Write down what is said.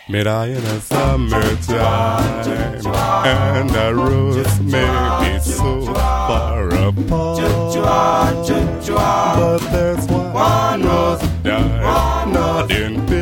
Met I in the summertime, and the roads may be so far apart, but there's one rose died, not in